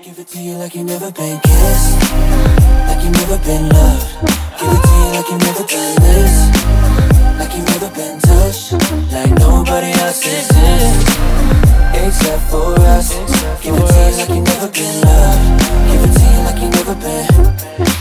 Give it to you like you never been kissed, like you never been loved. Give it to you like you never done this, like you never been touched, like nobody else exists except for us. Give it to you like you never been loved. Give it to you like you never been.